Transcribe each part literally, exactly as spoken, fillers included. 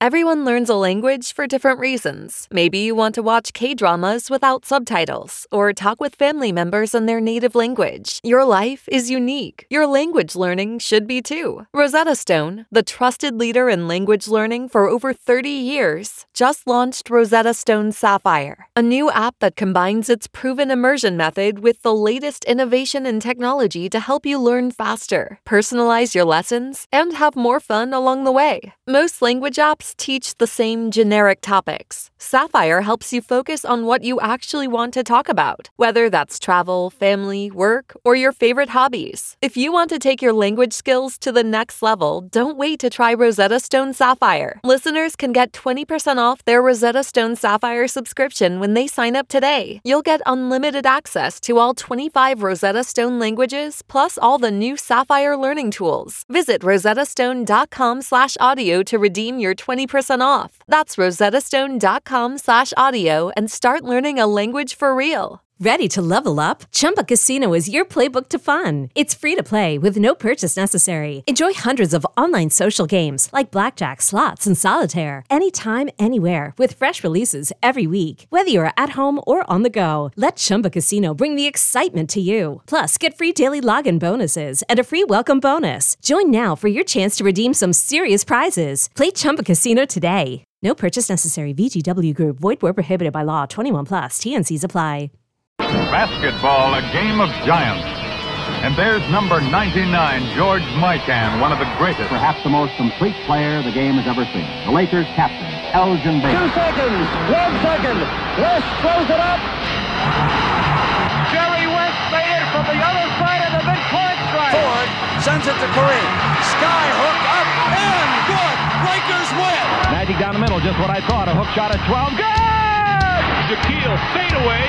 Everyone learns a language for different reasons. Maybe you want to watch K-dramas without subtitles or talk with family members in their native language. Your life is unique. Your language learning should be too. Rosetta Stone, the trusted leader in language learning for over thirty years, just launched Rosetta Stone Sapphire, a new app that combines its proven immersion method with the latest innovation in technology to help you learn faster, personalize your lessons, and have more fun along the way. Most language apps teach the same generic topics. Sapphire helps you focus on what you actually want to talk about, whether that's travel, family, work, or your favorite hobbies. If you want to take your language skills to the next level, don't wait to try Rosetta Stone Sapphire. Listeners can get twenty percent off their Rosetta Stone Sapphire subscription when they sign up today. You'll get unlimited access to all twenty-five Rosetta Stone languages, plus all the new Sapphire learning tools. Visit rosettastone.com slash audio to redeem your twenty percent off. That's rosettastone.com slash audio and start learning a language for real. Ready to level up? Chumba Casino is your playbook to fun. It's free to play with no purchase necessary. Enjoy hundreds of online social games like blackjack, slots, and solitaire anytime, anywhere with fresh releases every week. Whether you're at home or on the go, let Chumba Casino bring the excitement to you. Plus, get free daily login bonuses and a free welcome bonus. Join now for your chance to redeem some serious prizes. Play Chumba Casino today. No purchase necessary. V G W Group. Void where prohibited by law. twenty-one plus. T N Cs apply. Basketball, a game of giants. And there's number ninety-nine, George Mikan, one of the greatest. Perhaps the most complete player the game has ever seen. The Lakers captain, Elgin Baylor. Two seconds, one second. West throws it up. Jerry West made it from the other side of the midcourt stripe. Ford sends it to Kareem. Sky hook up and good. Lakers win. Magic down the middle, just what I thought. A hook shot at twelve. Good! Shaquille fade away.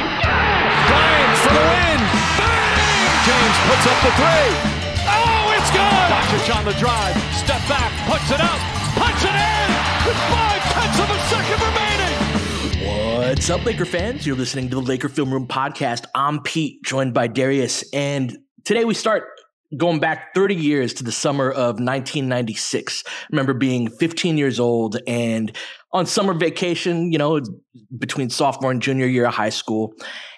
Bryant for the win. Bang! James puts up the three. Oh, it's good! Doncic on the drive. Step back. Puts it up. Puts it in! With five tenths of a second remaining! What's up, Laker fans? You're listening to the Laker Film Room Podcast. I'm Pete, joined by Darius. And today we start going back thirty years to the summer of nineteen ninety-six. I remember being fifteen years old and on summer vacation, you know, between sophomore and junior year of high school,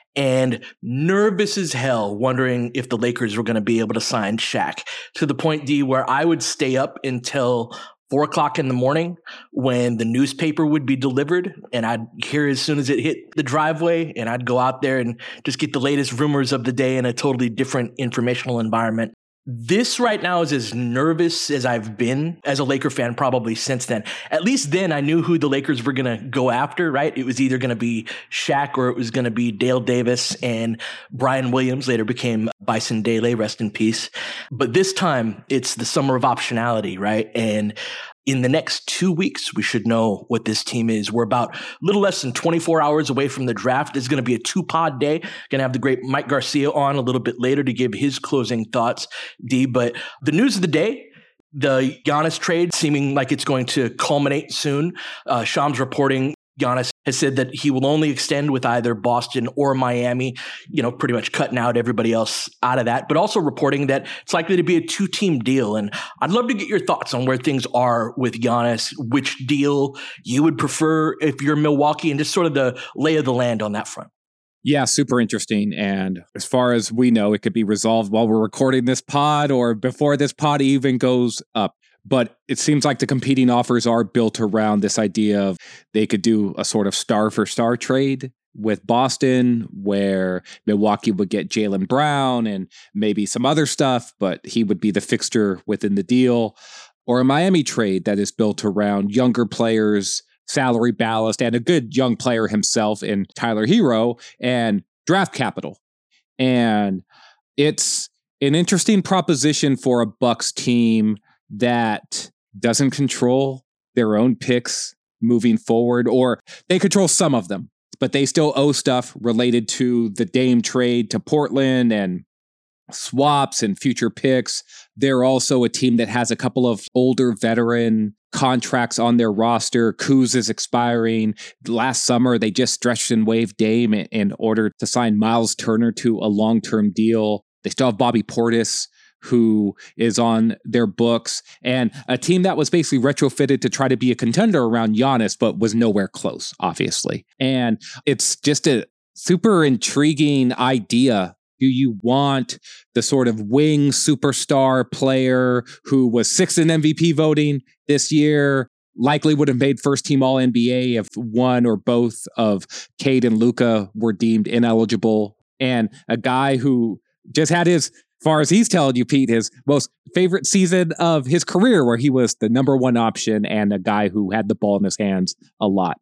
and nervous as hell, wondering if the Lakers were going to be able to sign Shaq, to the point, D, where I would stay up until four o'clock in the morning when the newspaper would be delivered, and I'd hear as soon as it hit the driveway, and I'd go out there and just get the latest rumors of the day in a totally different informational environment. This right now is as nervous as I've been as a Laker fan probably since then. At least then I knew who the Lakers were going to go after, right? It was either going to be Shaq or it was going to be Dale Davis, and Brian Williams later became Bison Dele, rest in peace. But this time it's the summer of optionality, right? And in the next two weeks, we should know what this team is. We're about a little less than twenty-four hours away from the draft. It's going to be a two-pod day. Going to have the great Mike Garcia on a little bit later to give his closing thoughts, D. But the news of the day, the Giannis trade seeming like it's going to culminate soon. Uh, Shams reporting Giannis has said that he will only extend with either Boston or Miami, you know, pretty much cutting out everybody else out of that, but also reporting that it's likely to be a two-team deal. And I'd love to get your thoughts on where things are with Giannis, which deal you would prefer if you're Milwaukee, and just sort of the lay of the land on that front. Yeah, super interesting. And as far as we know, it could be resolved while we're recording this pod or before this pod even goes up. But it seems like the competing offers are built around this idea of they could do a sort of star for star trade with Boston, where Milwaukee would get Jaylen Brown and maybe some other stuff, but he would be the fixture within the deal, or a Miami trade that is built around younger players, salary ballast, and a good young player himself in Tyler Hero, and draft capital. And it's an interesting proposition for a Bucks team that doesn't control their own picks moving forward, or they control some of them, but they still owe stuff related to the Dame trade to Portland and swaps and future picks. They're also a team that has a couple of older veteran contracts on their roster. Kuz is expiring. Last summer, they just stretched and waived Dame in order to sign Miles Turner to a long-term deal. They still have Bobby Portis, who is on their books, and a team that was basically retrofitted to try to be a contender around Giannis, but was nowhere close, obviously. And it's just a super intriguing idea. Do you want the sort of wing superstar player who was sixth in M V P voting this year, likely would have made first team All N B A if one or both of Cade and Luka were deemed ineligible, and a guy who just had his, as far as he's telling you, Pete, his most favorite season of his career where he was the number one option and a guy who had the ball in his hands a lot,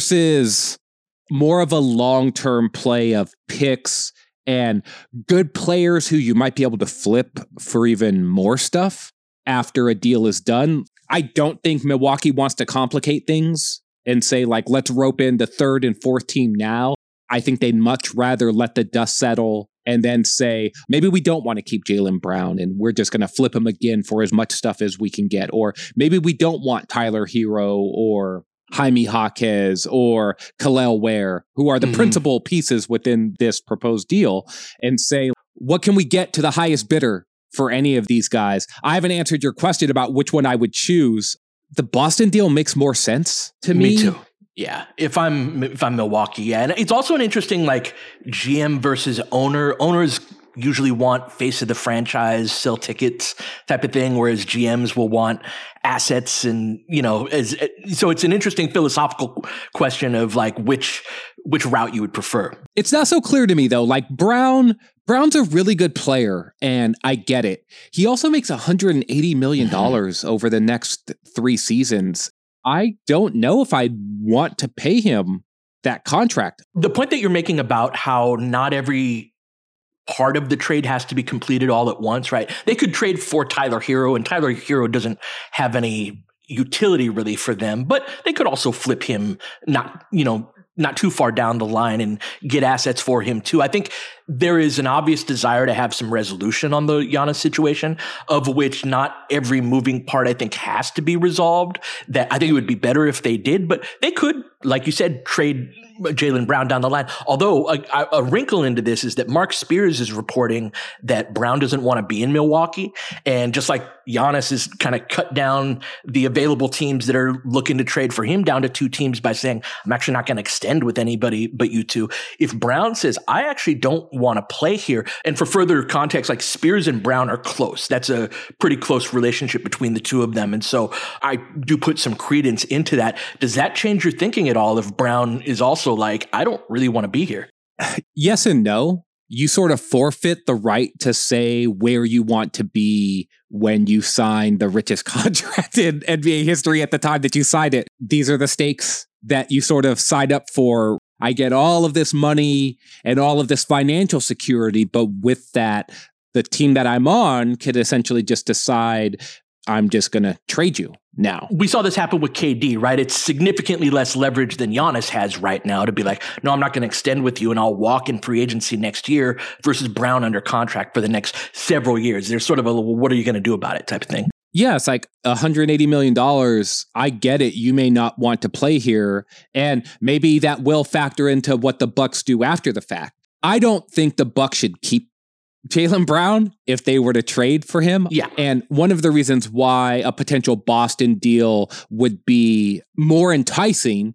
versus more of a long-term play of picks and good players who you might be able to flip for even more stuff after a deal is done. I don't think Milwaukee wants to complicate things and say, like, let's rope in the third and fourth team now. I think they'd much rather let the dust settle and then say, maybe we don't want to keep Jaylen Brown and we're just going to flip him again for as much stuff as we can get. Or maybe we don't want Tyler Hero or Jaime Jaquez or Kel'el Ware, who are the mm-hmm. principal pieces within this proposed deal, and say, what can we get to the highest bidder for any of these guys? I haven't answered your question about which one I would choose. The Boston deal makes more sense to me. Me too. Yeah, if I'm if I'm Milwaukee, yeah, and it's also an interesting like G M versus owner. Owners usually want face of the franchise, sell tickets type of thing, whereas G Ms will want assets, and you know, as so it's an interesting philosophical question of like which which route you would prefer. It's not so clear to me though. Like Brown, Brown's a really good player, and I get it. He also makes one hundred eighty million dollars over the next three seasons. I don't know if I want to pay him that contract. The point that you're making about how not every part of the trade has to be completed all at once, right? They could trade for Tyler Hero, and Tyler Hero doesn't have any utility really for them, but they could also flip him not, you know, not too far down the line and get assets for him too. I think there is an obvious desire to have some resolution on the Giannis situation, of which not every moving part I think has to be resolved. That I think it would be better if they did, but they could, like you said, trade Jaylen Brown down the line. Although a, a wrinkle into this is that Mark Spears is reporting that Brown doesn't want to be in Milwaukee. And just like Giannis has kind of cut down the available teams that are looking to trade for him down to two teams by saying, I'm actually not going to extend with anybody but you two. If Brown says, I actually don't want to play here. And for further context, like Spears and Brown are close. That's a pretty close relationship between the two of them. And so I do put some credence into that. Does that change your thinking at all if Brown is also like, I don't really want to be here? Yes and no. You sort of forfeit the right to say where you want to be when you sign the richest contract in N B A history at the time that you signed it. These are the stakes that you sort of signed up for. I get all of this money and all of this financial security, but with that, the team that I'm on can essentially just decide, I'm just going to trade you now. We saw this happen with K D, right? It's significantly less leverage than Giannis has right now to be like, no, I'm not going to extend with you and I'll walk in free agency next year, versus Brown under contract for the next several years. There's sort of a, well, what are you going to do about it type of thing. Yeah, it's like one hundred eighty million dollars. I get it. You may not want to play here. And maybe that will factor into what the Bucks do after the fact. I don't think the Bucks should keep Jaylen Brown if they were to trade for him. Yeah. And one of the reasons why a potential Boston deal would be more enticing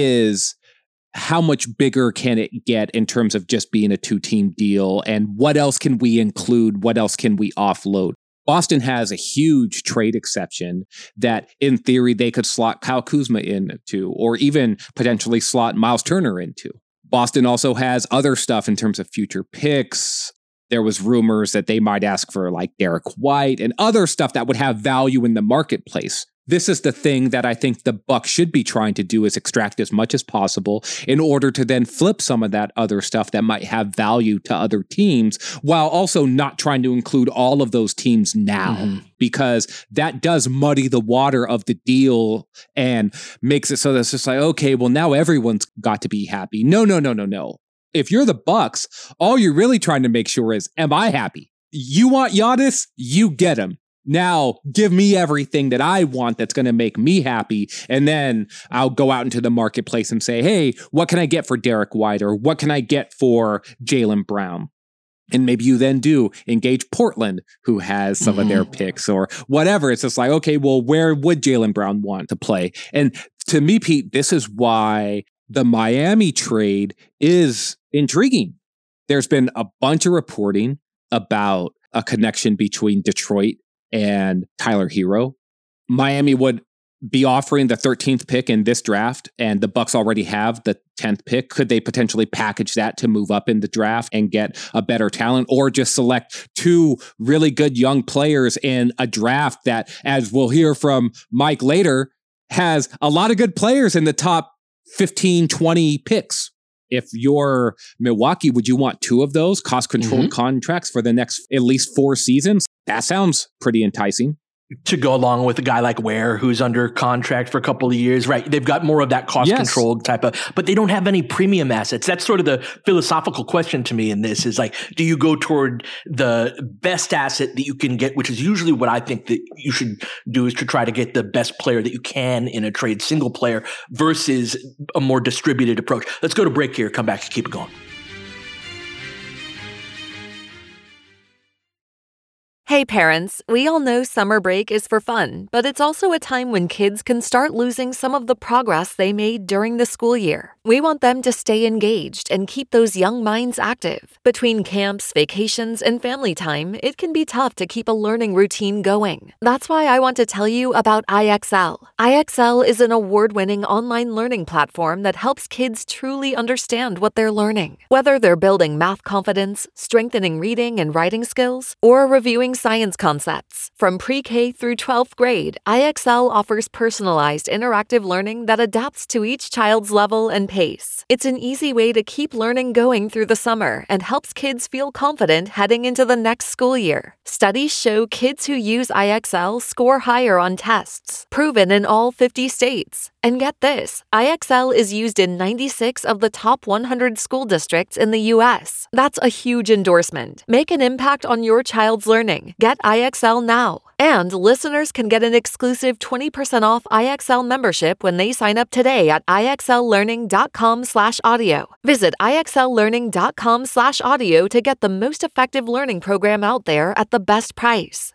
is how much bigger can it get in terms of just being a two-team deal, and what else can we include? What else can we offload? Boston has a huge trade exception that in theory they could slot Kyle Kuzma into, or even potentially slot Miles Turner into. Boston also has other stuff in terms of future picks. There was rumors that they might ask for like Derek White and other stuff that would have value in the marketplace. This is the thing that I think the Bucks should be trying to do, is extract as much as possible in order to then flip some of that other stuff that might have value to other teams, while also not trying to include all of those teams now, mm-hmm. because that does muddy the water of the deal and makes it so that it's just like, okay, well now everyone's got to be happy. No, no, no, no, no. If you're the Bucks, all you're really trying to make sure is, am I happy? You want Giannis? You get him. Now, give me everything that I want that's going to make me happy, and then I'll go out into the marketplace and say, hey, what can I get for Derek White, or what can I get for Jaylen Brown? And maybe you then do engage Portland, who has some mm-hmm. of their picks or whatever. It's just like, okay, well, where would Jaylen Brown want to play? And to me, Pete, this is why the Miami trade is intriguing. There's been a bunch of reporting about a connection between Detroit and Tyler Hero. Miami would be offering the thirteenth pick in this draft, and the Bucks already have the tenth pick. Could they potentially package that to move up in the draft and get a better talent, or just select two really good young players in a draft that, as we'll hear from Mike later, has a lot of good players in the top fifteen, twenty picks? If you're Milwaukee, would you want two of those cost-controlled mm-hmm. contracts for the next at least four seasons? That sounds pretty enticing. To go along with a guy like Ware, who's under contract for a couple of years, right? They've got more of that cost-controlled yes. type of, but they don't have any premium assets. That's sort of the philosophical question to me in this is like, do you go toward the best asset that you can get, which is usually what I think that you should do, is to try to get the best player that you can in a trade, single player, versus a more distributed approach. Let's go to break here, come back and keep it going. Hey parents, we all know summer break is for fun, but it's also a time when kids can start losing some of the progress they made during the school year. We want them to stay engaged and keep those young minds active. Between camps, vacations, and family time, it can be tough to keep a learning routine going. That's why I want to tell you about I X L. I X L is an award-winning online learning platform that helps kids truly understand what they're learning. Whether they're building math confidence, strengthening reading and writing skills, or reviewing science concepts. From pre-K through twelfth grade, I X L offers personalized interactive learning that adapts to each child's level and pace. It's an easy way to keep learning going through the summer and helps kids feel confident heading into the next school year. Studies show kids who use I X L score higher on tests, proven in all fifty states. And get this, I X L is used in ninety-six of the top one hundred school districts in the U S. That's a huge endorsement. Make an impact on your child's learning. Get I X L now. And listeners can get an exclusive twenty percent off I X L membership when they sign up today at ixllearning.com slash audio. Visit ixllearning.com slash audio to get the most effective learning program out there at the best price.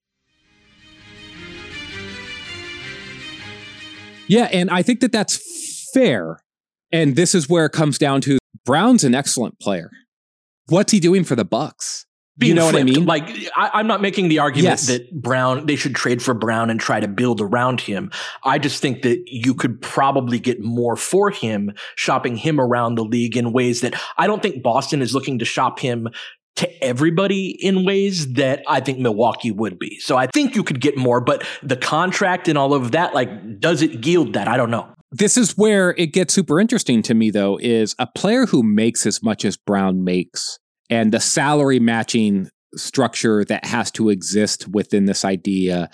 Yeah, and I think that that's fair. And this is where it comes down to Brown's an excellent player. What's he doing for the Bucks? Being you know flipped. what I mean? Like, I, I'm not making the argument yes. that Brown, they should trade for Brown and try to build around him. I just think that you could probably get more for him, shopping him around the league in ways that I don't think Boston is looking to shop him to everybody in ways that I think Milwaukee would be. So I think you could get more, but the contract and all of that, like, does it yield that? I don't know. This is where it gets super interesting to me, though, is a player who makes as much as Brown makes and the salary matching structure that has to exist within this idea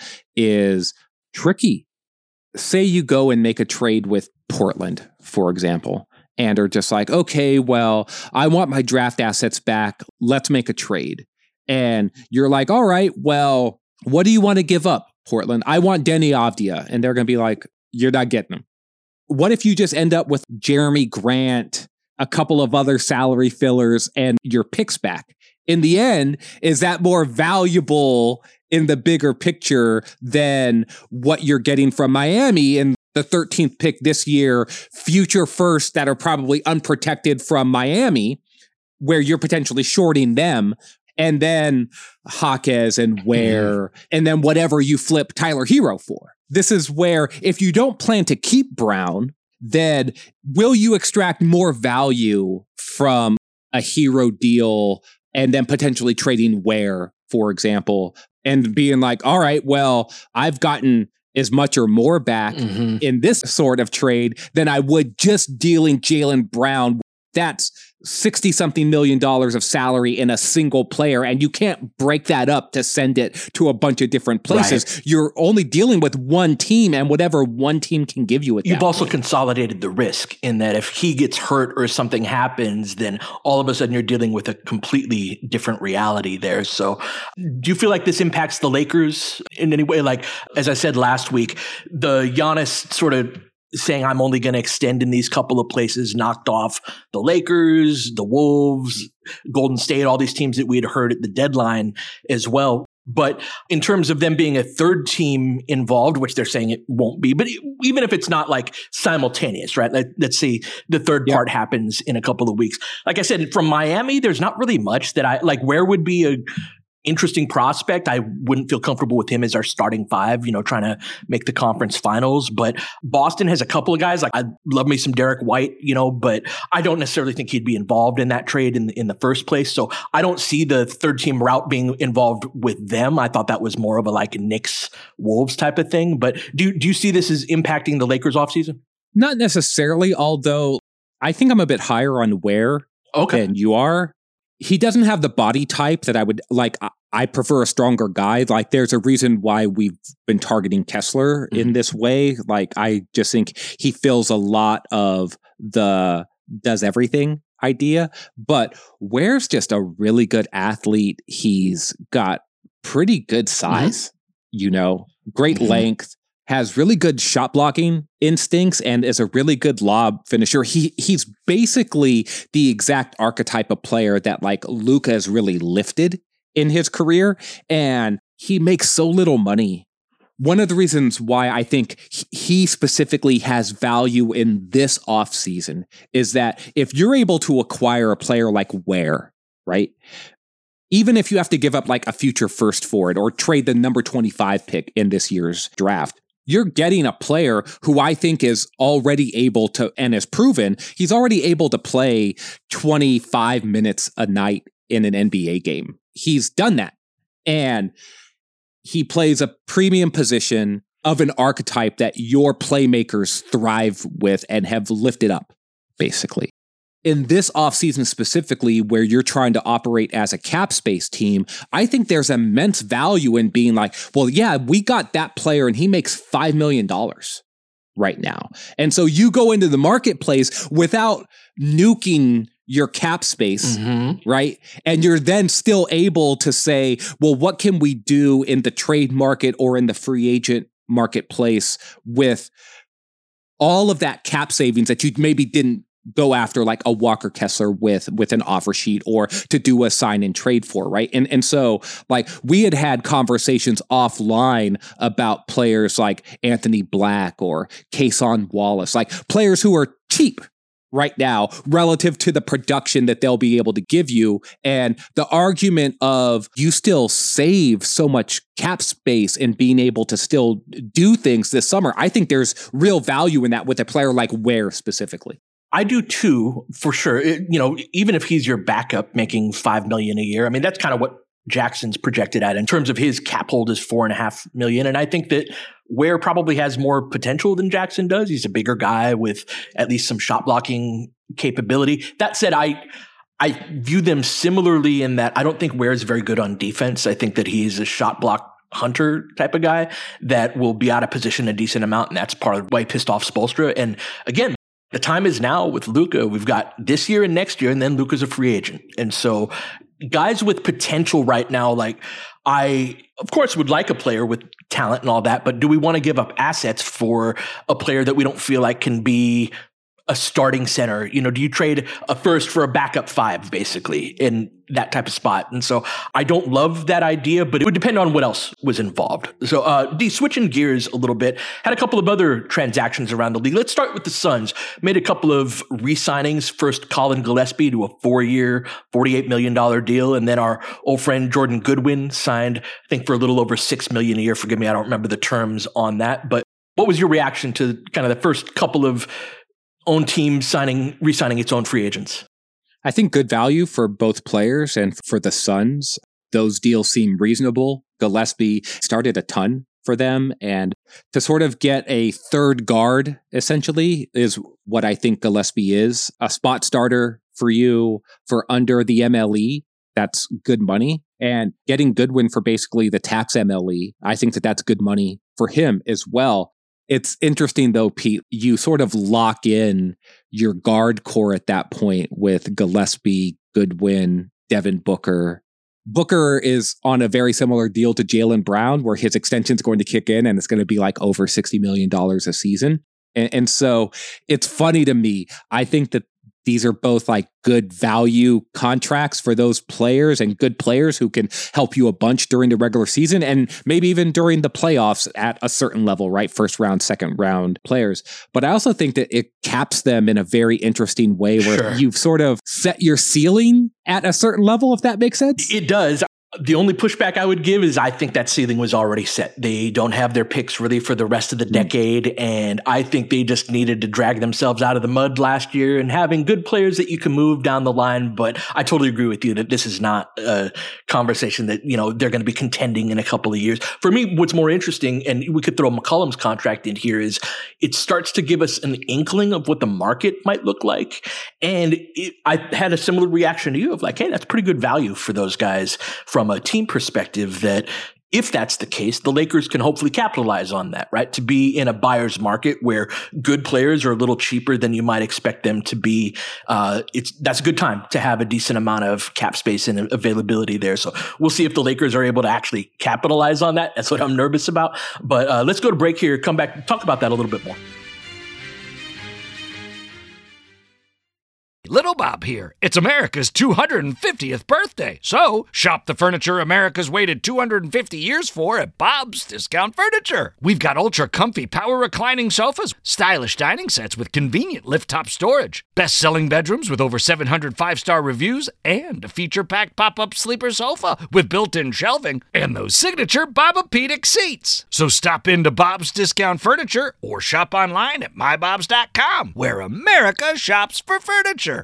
is tricky. Say you go and make a trade with Portland, for example, and are just like, okay, well, I want my draft assets back. Let's make a trade. And you're like, all right, well, what do you want to give up, Portland? I want Deni Avdija. And they're going to be like, you're not getting him. What if you just end up with Jeremy Grant, a couple of other salary fillers, and your picks back? In the end, is that more valuable in the bigger picture than what you're getting from Miami and the thirteenth pick this year, future first that are probably unprotected from Miami, where you're potentially shorting them, and then Jaquez and Ware, mm. and then whatever you flip Tyler Hero for? This is where if you don't plan to keep Brown, then will you extract more value from a Hero deal and then potentially trading Ware, for example, and being like, all right, well, I've gotten as much or more back mm-hmm. in this sort of trade than I would just dealing Jaylen Brown. That's sixty something million dollars of salary in a single player. And you can't break that up to send it to a bunch of different places. Right. You're only dealing with one team and whatever one team can give you at You've that also point. consolidated the risk in that if he gets hurt or something happens, then all of a sudden you're dealing with a completely different reality there. So do you feel like this impacts the Lakers in any way? Like, as I said last week, the Giannis sort of saying I'm only going to extend in these couple of places, knocked off the Lakers, the Wolves, Golden State, all these teams that we had heard at the deadline as well. But in terms of them being a third team involved, which they're saying it won't be, but even if it's not like simultaneous, right? Let, let's see, the third yeah. part happens in a couple of weeks. Like I said, from Miami, there's not really much that I like. Where would be a interesting prospect? I wouldn't feel comfortable with him as our starting five, you know, trying to make the conference finals. But Boston has a couple of guys. Like, I love me some Derek White, you know, but I don't necessarily think he'd be involved in that trade in, in the first place. So I don't see the third team route being involved with them. I thought that was more of a like Knicks Wolves type of thing. But do, do you see this as impacting the Lakers offseason? Not necessarily, although I think I'm a bit higher on Ware okay. than you are. He doesn't have the body type that I would like. I prefer a stronger guy. Like, there's a reason why we've been targeting Kessler mm-hmm. in this way. Like, I just think he fills a lot of the does everything idea. But Ware's just a really good athlete. He's got pretty good size, mm-hmm. you know, great mm-hmm. length. Has really good shot blocking instincts and is a really good lob finisher. He he's basically the exact archetype of player that like Luka has really lifted in his career, and he makes so little money. One of the reasons why I think he specifically has value in this offseason is that if you're able to acquire a player like Ware, right? Even if you have to give up like a future first for it or trade the number twenty-five pick in this year's draft, you're getting a player who I think is already able to, and is proven, he's already able to play twenty-five minutes a night in an N B A game. He's done that. And he plays a premium position of an archetype that your playmakers thrive with and have lifted up, basically. In this offseason specifically, where you're trying to operate as a cap space team, I think there's immense value in being like, well, yeah, we got that player and he makes five million dollars right now. And so you go into the marketplace without nuking your cap space, mm-hmm. right? And you're then still able to say, well, what can we do in the trade market or in the free agent marketplace with all of that cap savings that you maybe didn't go after, like a Walker Kessler with with an offer sheet, or to do a sign and trade for, right? And and so like we had had conversations offline about players like Anthony Black or Cason Wallace, like players who are cheap right now relative to the production that they'll be able to give you. And the argument of you still save so much cap space and being able to still do things this summer, I think there's real value in that with a player like Ware specifically. I do too, for sure. It, you know, even if he's your backup making five million a year, I mean, that's kind of what Jackson's projected at in terms of his cap hold is four and a half million. And I think that Ware probably has more potential than Jackson does. He's a bigger guy with at least some shot blocking capability. That said, I, I view them similarly in that I don't think Ware is very good on defense. I think that he's a shot block hunter type of guy that will be out of position a decent amount. And that's part of why he pissed off Spoelstra. And again, the time is now with Luka. We've got this year and next year, and then Luka's a free agent. And so guys with potential right now, like I, of course, would like a player with talent and all that, but do we want to give up assets for a player that we don't feel like can be a starting center? You know, do you trade a first for a backup five, basically, in that type of spot? And so I don't love that idea, but it would depend on what else was involved. So, uh, D, switching gears a little bit, had a couple of other transactions around the league. Let's start with the Suns. Made a couple of re-signings. First, Colin Gillespie to a four-year, forty-eight million dollars deal. And then our old friend Jordan Goodwin signed, I think, for a little over six million dollars a year. Forgive me, I don't remember the terms on that. But what was your reaction to kind of the first couple of own team signing, re-signing its own free agents? I think good value for both players, and for the Suns, those deals seem reasonable. Gillespie started a ton for them, and to sort of get a third guard, essentially, is what I think Gillespie is. A spot starter for you for under the M L E, that's good money. And getting Goodwin for basically the tax M L E, I think that that's good money for him as well. It's interesting, though, Pete, you sort of lock in your guard core at that point with Gillespie, Goodwin, Devin Booker. Booker is on a very similar deal to Jaylen Brown, where his extension is going to kick in and it's going to be like over sixty million dollars a season. And, and so it's funny to me. I think that these are both like good value contracts for those players and good players who can help you a bunch during the regular season and maybe even during the playoffs at a certain level, right? First round, second round players. But I also think that it caps them in a very interesting way where sure. you've sort of set your ceiling at a certain level, if that makes sense. It does. The only pushback I would give is I think that ceiling was already set. They don't have their picks really for the rest of the decade, and I think they just needed to drag themselves out of the mud last year and having good players that you can move down the line. But I totally agree with you that this is not a conversation that, you know, they're going to be contending in a couple of years. For me, what's more interesting, and we could throw McCollum's contract in here, is it starts to give us an inkling of what the market might look like. And it, I had a similar reaction to you of like, hey, that's pretty good value for those guys from From a team perspective, that if that's the case, the Lakers can hopefully capitalize on that, right? To be in a buyer's market where good players are a little cheaper than you might expect them to be. Uh, it's that's a good time to have a decent amount of cap space and availability there. So we'll see if the Lakers are able to actually capitalize on that. That's what I'm nervous about. But uh, let's go to break here, come back, talk about that a little bit more. Little Bob here. It's America's two hundred fiftieth birthday. So, shop the furniture America's waited two hundred fifty years for at Bob's Discount Furniture. We've got ultra comfy power reclining sofas, stylish dining sets with convenient lift-top storage, best-selling bedrooms with over seven hundred five-star reviews, and a feature-packed pop-up sleeper sofa with built-in shelving, and those signature Bobapedic seats. So stop into Bob's Discount Furniture or shop online at my bobs dot com, where America shops for furniture.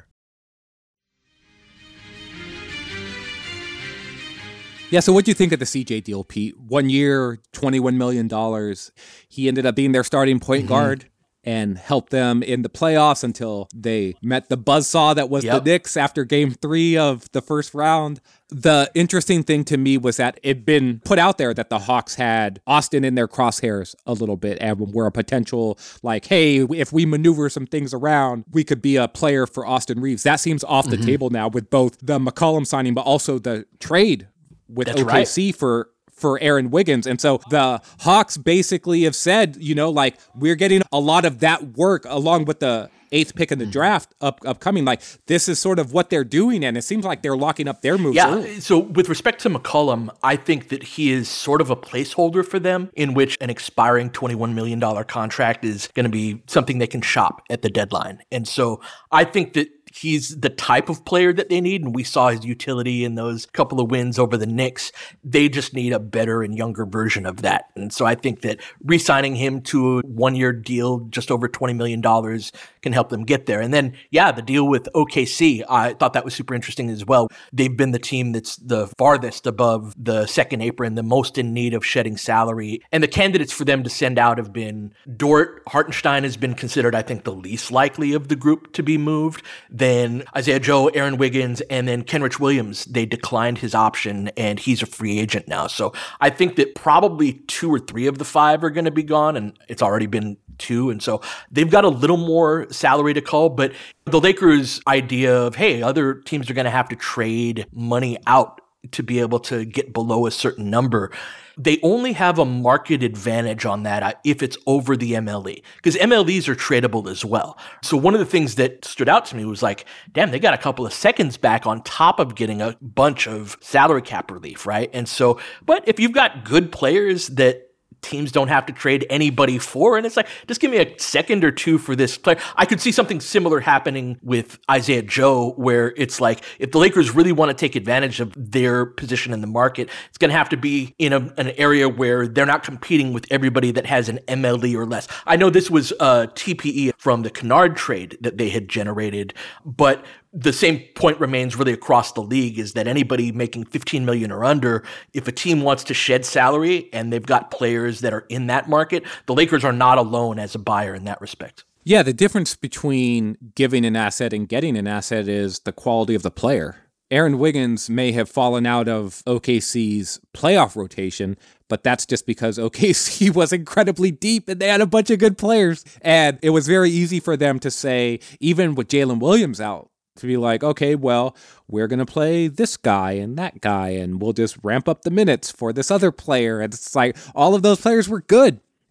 Yeah, so what do you think of the C J deal, Pete? One year, twenty-one million dollars. He ended up being their starting point mm-hmm. guard and helped them in the playoffs until they met the buzzsaw that was yep. the Knicks after game three of the first round. The interesting thing to me was that it'd been put out there that the Hawks had Austin in their crosshairs a little bit and were a potential, like, hey, if we maneuver some things around, we could be a player for Austin Reeves. That seems off the mm-hmm. table now with both the McCollum signing, but also the trade with That's O K C right. for for Aaron Wiggins. And so the Hawks basically have said, you know, like, we're getting a lot of that work along with the eighth pick in the draft up upcoming. Like, this is sort of what they're doing, and it seems like they're locking up their moves. Yeah, early. So with respect to McCollum, I think that he is sort of a placeholder for them in which an expiring twenty-one million dollars contract is going to be something they can shop at the deadline. And so I think that he's the type of player that they need, and we saw his utility in those couple of wins over the Knicks. They just need a better and younger version of that. And so I think that re-signing him to a one-year deal, just over twenty million dollars, can help them get there. And then, yeah, the deal with O K C, I thought that was super interesting as well. They've been the team that's the farthest above the second apron, the most in need of shedding salary. And the candidates for them to send out have been Dort. Hartenstein has been considered, I think, the least likely of the group to be moved. Then Isaiah Joe, Aaron Wiggins, and then Kenrich Williams, they declined his option, and he's a free agent now. So I think that probably two or three of the five are going to be gone, and it's already been two. And so they've got a little more salary to call. But the Lakers' idea of, hey, other teams are going to have to trade money out to be able to get below a certain number, they only have a market advantage on that if it's over the M L E, because M L Es are tradable as well. So one of the things that stood out to me was like, damn, they got a couple of seconds back on top of getting a bunch of salary cap relief, right? And so, but if you've got good players that teams don't have to trade anybody for, and it's like, just give me a second or two for this player. I could see something similar happening with Isaiah Joe, where it's like, if the Lakers really want to take advantage of their position in the market, it's going to have to be in a, an area where they're not competing with everybody that has an M L E or less. I know this was a T P E from the Kennard trade that they had generated, but the same point remains really across the league, is that anybody making fifteen million dollars or under, if a team wants to shed salary and they've got players that are in that market, the Lakers are not alone as a buyer in that respect. Yeah, the difference between giving an asset and getting an asset is the quality of the player. Aaron Wiggins may have fallen out of O K C's playoff rotation, but that's just because O K C was incredibly deep and they had a bunch of good players. And it was very easy for them to say, even with Jalen Williams out, to be like, okay, well, we're going to play this guy and that guy, and we'll just ramp up the minutes for this other player. And it's like, all of those players were good.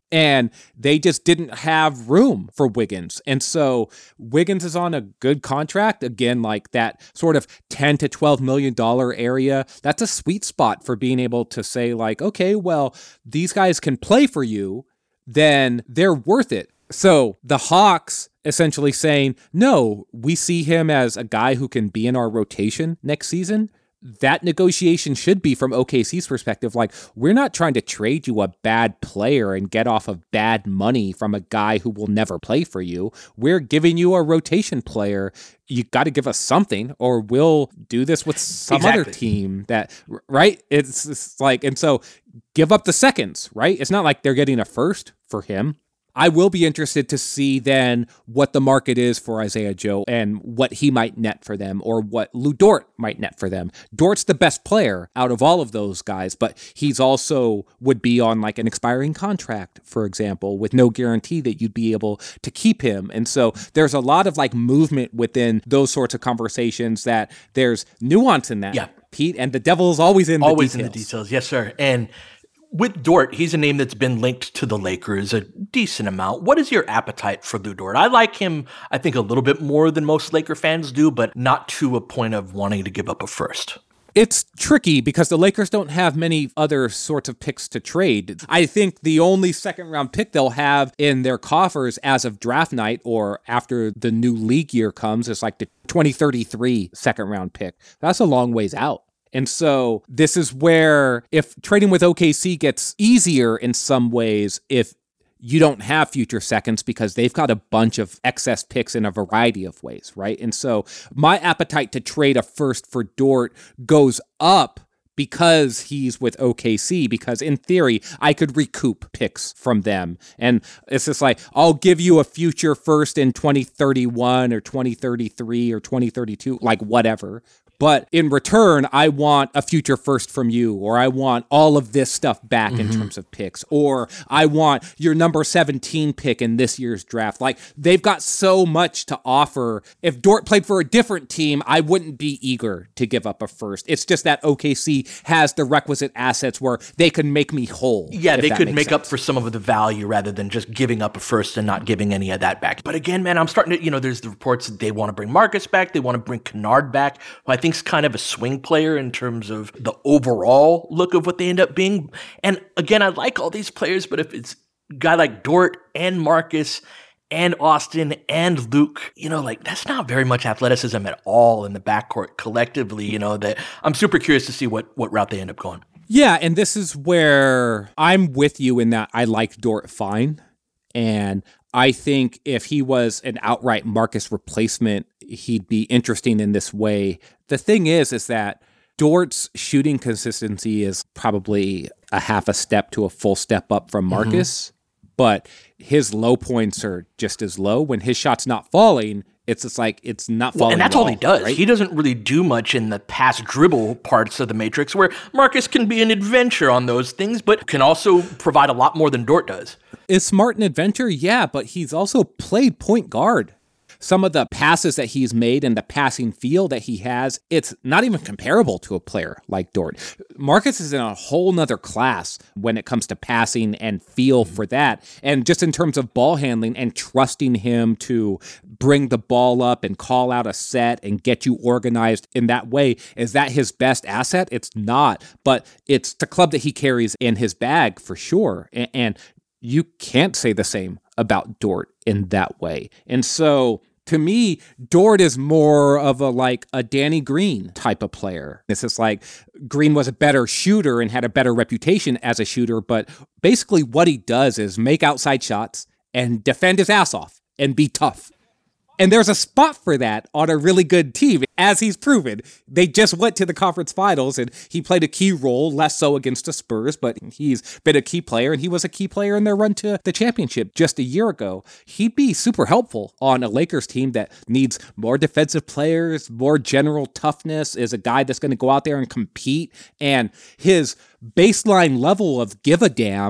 And they just didn't have room for Wiggins. And so Wiggins is on a good contract. Again, like that sort of ten to twelve million dollars area. That's a sweet spot for being able to say like, okay, well, these guys can play for you, then they're worth it. So the Hawks essentially saying, no, we see him as a guy who can be in our rotation next season. That negotiation should be from O K C's perspective. Like, we're not trying to trade you a bad player and get off of bad money from a guy who will never play for you. We're giving you a rotation player. You got to give us something, or we'll do this with some exactly. other team that, right? It's, it's like, and so give up the seconds, right? It's not like they're getting a first for him. I will be interested to see then what the market is for Isaiah Joe and what he might net for them, or what Lu Dort might net for them. Dort's the best player out of all of those guys, but he's also would be on like an expiring contract, for example, with no guarantee that you'd be able to keep him. And so there's a lot of like movement within those sorts of conversations that there's nuance in that, yeah. Pete, and the devil is always in always the details. Always in the details, yes, sir. And with Dort, he's a name that's been linked to the Lakers a decent amount. What is your appetite for Lu Dort? I like him, I think, a little bit more than most Laker fans do, but not to a point of wanting to give up a first. It's tricky because the Lakers don't have many other sorts of picks to trade. I think the only second round pick they'll have in their coffers as of draft night or after the new league year comes is like the twenty thirty-three second round pick. That's a long ways out. And so this is where if trading with O K C gets easier in some ways, if you don't have future seconds because they've got a bunch of excess picks in a variety of ways, right? And so my appetite to trade a first for Dort goes up because he's with O K C, because in theory, I could recoup picks from them. And it's just like, I'll give you a future first in twenty thirty-one or twenty thirty-three or twenty thirty-two, like whatever. But in return, I want a future first from you, or I want all of this stuff back mm-hmm. in terms of picks, or I want your number seventeen pick in this year's draft. Like, they've got so much to offer. If Dort played for a different team, I wouldn't be eager to give up a first. It's just that O K C has the requisite assets where they can make me whole. Yeah, they could make sense. up for some of the value rather than just giving up a first and not giving any of that back. But again, man, I'm starting to, you know, there's the reports that they want to bring Marcus back. They want to bring Kennard back, who I think is kind of a swing player in terms of the overall look of what they end up being. And again, I like all these players, but if it's a guy like Dort and Marcus and Austin and Luke, you know, like that's not very much athleticism at all in the backcourt collectively, you know, that I'm super curious to see what, what route they end up going. Yeah, and this is where I'm with you in that I like Dort fine. And I think if he was an outright Marcus replacement, he'd be interesting in this way. The thing is, is that Dort's shooting consistency is probably a half a step to a full step up from Marcus, mm-hmm. but his low points are just as low. When his shot's not falling, it's just like it's not falling. Well, and that's all, all he does. Right? He doesn't really do much in the pass dribble parts of the matrix, where Marcus can be an adventure on those things, but can also provide a lot more than Dort does. Is Smart an adventure? Yeah, but he's also played point guard. Some of the passes that he's made and the passing feel that he has, it's not even comparable to a player like Dort. Marcus is in a whole nother class when it comes to passing and feel for that. And just in terms of ball handling and trusting him to bring the ball up and call out a set and get you organized in that way, is that his best asset? It's not, but it's the club that he carries in his bag for sure. And, and you can't say the same about Dort in that way. And so to me, Dort is more of a like a Danny Green type of player. It's just like Green was a better shooter and had a better reputation as a shooter, but basically what he does is make outside shots and defend his ass off and be tough. And there's a spot for that on a really good team, as he's proven. They just went to the conference finals, and he played a key role, less so against the Spurs, but he's been a key player, and he was a key player in their run to the championship just a year ago. He'd be super helpful on a Lakers team that needs more defensive players, more general toughness, is a guy that's going to go out there and compete, and his baseline level of give a damn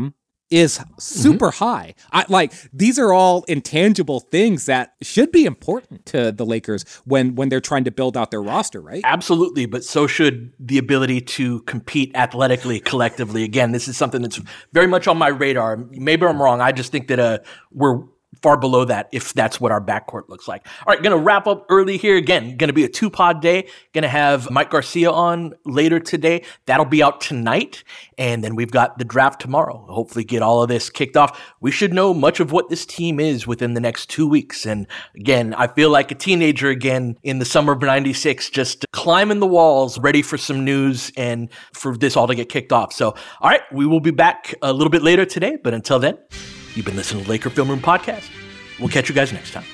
is super mm-hmm. high. I, like these are all intangible things that should be important to the Lakers when when they're trying to build out their roster, right? Absolutely, but so should the ability to compete athletically, collectively. Again, this is something that's very much on my radar. Maybe I'm wrong. I just think that uh, we're far below that if that's what our backcourt looks like. All right, going to wrap up early here. Again, going to be a two-pod day. Going to have Mike Garcia on later today. That'll be out tonight. And then we've got the draft tomorrow. Hopefully get all of this kicked off. We should know much of what this team is within the next two weeks. And again, I feel like a teenager again in the summer of ninety-six, just climbing the walls, ready for some news and for this all to get kicked off. So, all right, we will be back a little bit later today. But until then, you've been listening to the Laker Film Room Podcast. We'll catch you guys next time.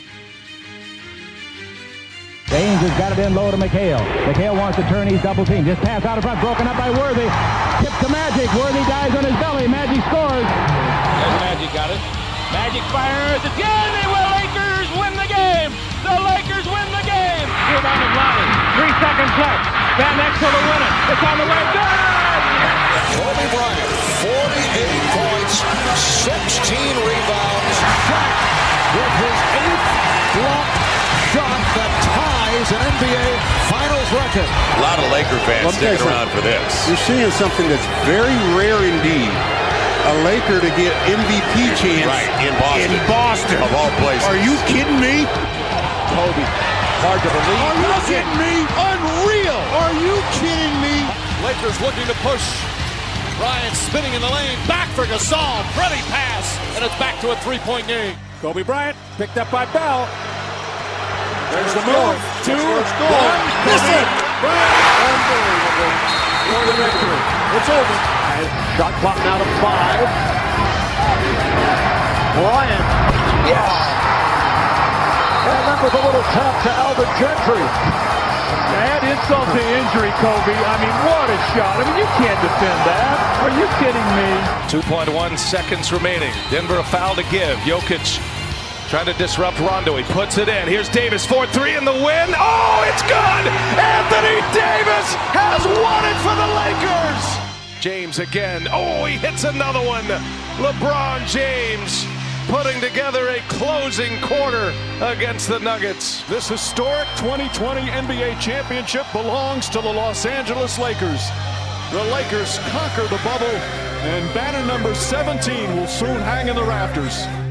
Baines has got it in low to McHale. McHale wants to turn. He's double teamed. Just pass out in front. Broken up by Worthy. Tip to Magic. Worthy dies on his belly. Magic scores. There's Magic got it. Magic fires. It's good. The Lakers win the game. The Lakers win the game. Rebound of Lonnie. Three seconds left. Van Exel to win it. It's on the way. Good. Kobe Bryant, forty-eight points, sixteen rebounds. Shot with his eighth block shot that ties an N B A Finals record. A lot of Laker fans sticking around for this. You're seeing something that's very rare indeed. A Laker to get M V P chance right, in Boston. In Boston. Of all places. Are you kidding me? Kobe, hard to believe. Are you kidding me? Unreal. Are you kidding me? Lakers looking to push. Bryant spinning in the lane, back for Gasol, pretty pass, and it's back to a three-point game. Kobe Bryant picked up by Bell. There's the move. Two, one, miss it! Unbelievable. For the victory. It's over. Shot clock now to five. Bryant. Yes! And that was a little tap to Alvin Gentry. Add insult to injury, Kobe. I mean, what a shot. I mean, you can't defend that. Are you kidding me? two point one seconds remaining. Denver a foul to give. Jokic trying to disrupt Rondo. He puts it in. Here's Davis, four three in the win. Oh, it's good! Anthony Davis has won it for the Lakers! James again. Oh, he hits another one. LeBron James putting together a closing quarter against the Nuggets. This historic twenty twenty N B A championship belongs to the Los Angeles Lakers. The Lakers conquer the bubble, and banner number seventeen will soon hang in the rafters.